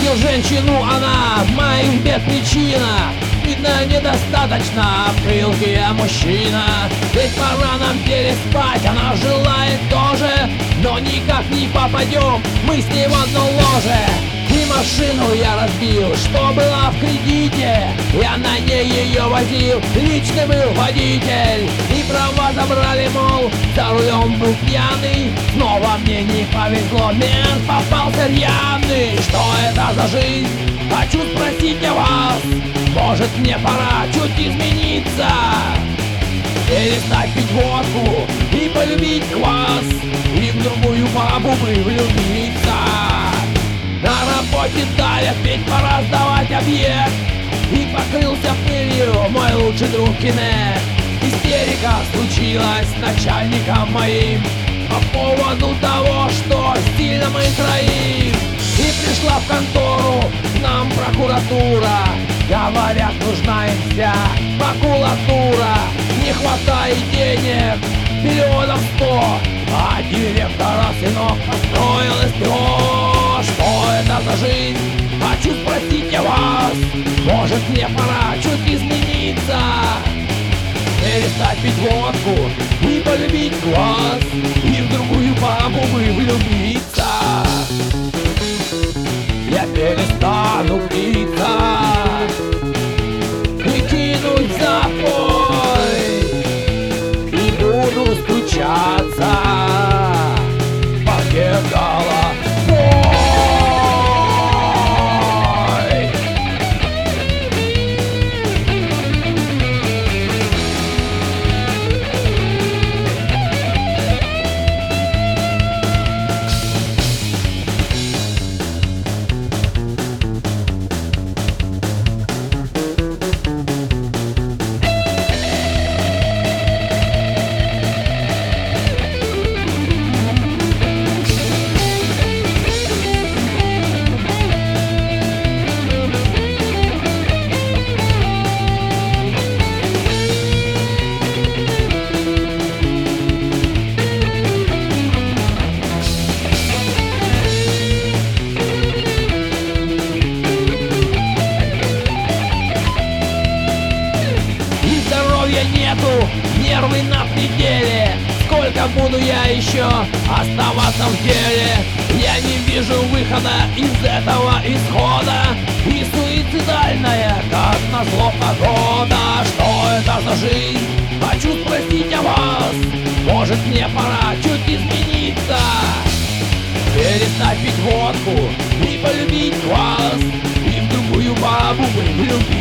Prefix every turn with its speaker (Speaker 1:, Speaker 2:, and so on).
Speaker 1: Выбросил женщину, она моих бед причина. Видно, недостаточно пылкий мужчина. Ведь пора нам переспать, она желает тоже. Но никак не попадем, мы с ней в одно ложе. И машину я разбил, что была в кредите. Я на ней ее возил, личный был водитель. И права забрали, мол, за рулем был пьяный. Снова мне не повезло, мент попался рьяный. Что это за жизнь? Хочу спросить я вас. Может, мне пора чуть измениться, перестать пить водку и полюбить квас, и в другую бабу бы влюбиться. На работе давят, ведь пора сдавать объект. И покрылся пылью мой лучший друг Кинект. Истерика случилась с начальником моим по поводу того, что стильно мы троим. И пришла в контору к нам прокуратура. Говорят, нужна им вся макулатура. Не хватает денег, миллионов 100, а директора сынок построил СТО. Что это за жизнь? Хочу спросить я вас. Может, мне пора чуть измениться, перестать пить водку и полюбить глаз, и в другую бабу бы влюбиться. Я перестану питься и кинуть запой, и буду стучаться по головой. Нету, нервы на пределе. Сколько буду я еще оставаться в деле? Я не вижу выхода из этого исхода. И суицидальная, как назло, погода. Что это за жизнь? Хочу спросить я вас. Может, мне пора чуть измениться, перестать пить водку и полюбить вас, и в другую бабу влюбиться.